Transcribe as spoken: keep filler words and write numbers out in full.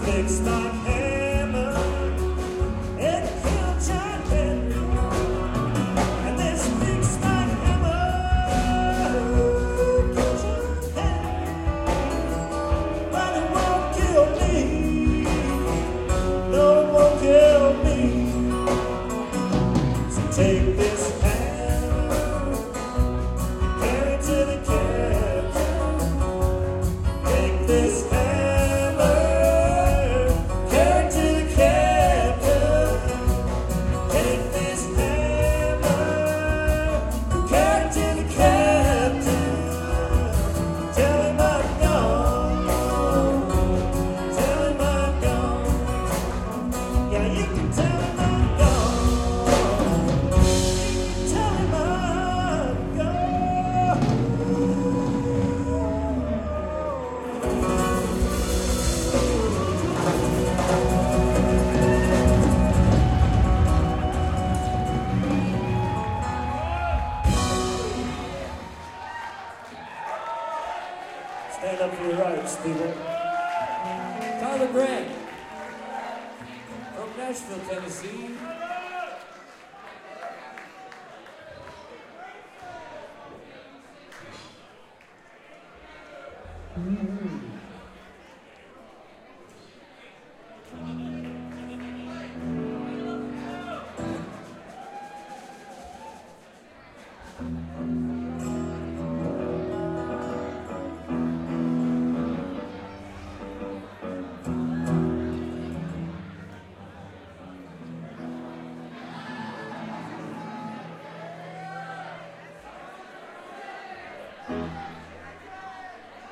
sticks like hammer and kill John Henry. And this sticks like hammer kill John Henry. But it won't kill me. No, it won't kill me. So take this hammer, carry it to the captain. Take this hammer, carry it to the captain. Take this hammer, carry it to the captain. Tell him I'm gone. Tell him I'm gone. Yeah, you can tell him I'm gone. You can tell him I'm gone. Stand up for your rights, people. Tyler Grant from Nashville, Tennessee. Mm-hmm.